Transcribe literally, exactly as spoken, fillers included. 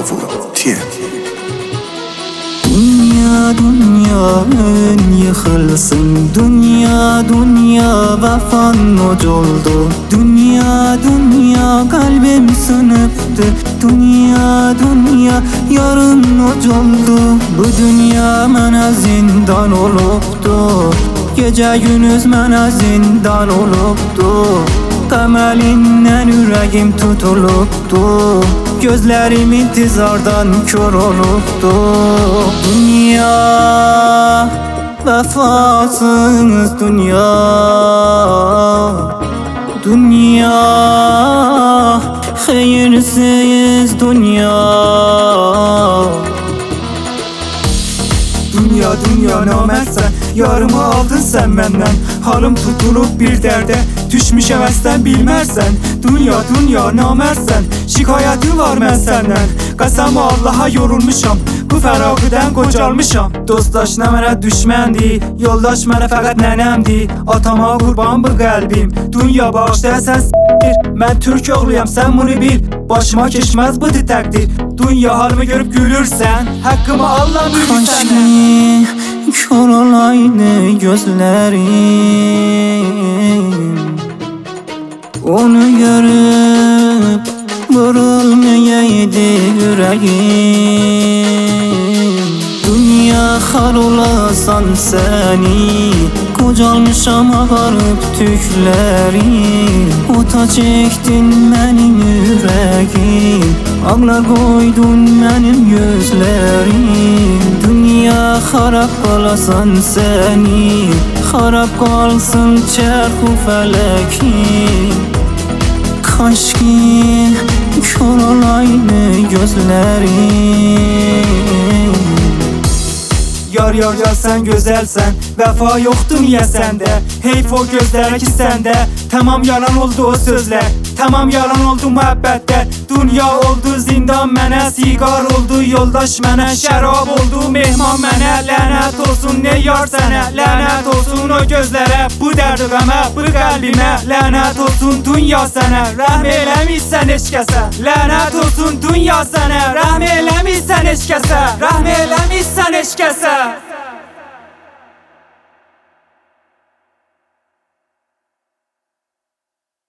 Bravo T M. Dünya dünya ön yıkılsın, dünya dünya vefan oc oldu. Dünya dünya kalbim sınıftı, dünya dünya yarın oc oldu. Bu dünya mənə zindan olubdu, gece gündüz mənə zindan olubdu. Temelinden yüreğim tutulubdu, gözlerim intizardan kör olubdu. Dünya vefasız dünya, dünya hayırsiz dünya. Dünya dünya namertsen, yarımı aldın sen menden. Halım tutulup bir derde, düşmüşəm əslən bilmərsən. Dünya dünya namertsen, şikayəti var mən səndən. Qəsəm Allaha yorulmuşam, bu fəraqıdan qocalmışam. Dostdaş nə mənə düşməndi, yoldaş mənə fəqət nənəmdi. Atama qurban bu qəlbim, dünya bağışda sən s**tir. Mən türk oğluyam sən bunu bil, başıma keçməz bu təqdir. Dünya halımı görüp gülürsən, haqqımı Allah bilir səndən. Kör olaydı gözlerim, onu görüp vurulmayaydı yüreğim. Dünya xar olasan seni, qocalmışam ağarıb tüklərim. Ota çəkdin mənim yüreğim, ağlar qoydun mənim gözlərim. Dünya xarab qalasan seni, xarab qalsın çərxu fələkim. Kaş ki kör olaydı gözlerim. Yar yar yar sen güzelsen, vefa yoktu niye sende? Heyf o gözler ki sende, tamam yalan oldu o sözler. Tamam yalan oldu muhabbetler. Dünya oldu zindan mənə, sigar oldu yoldaş mənə, şərab oldu mehman mənə. Lənət olsun ne yar sənə, lənət olsun o gözlərə, bu dərdi qəmə, bu qəlbimə. Lənət olsun dünya sənə, rəhm eləmişsən heç kəsə. Lənət olsun dünya sənə, rəhm eləmişsən heç kəsə, rəhm eləmişsən heç kəsə.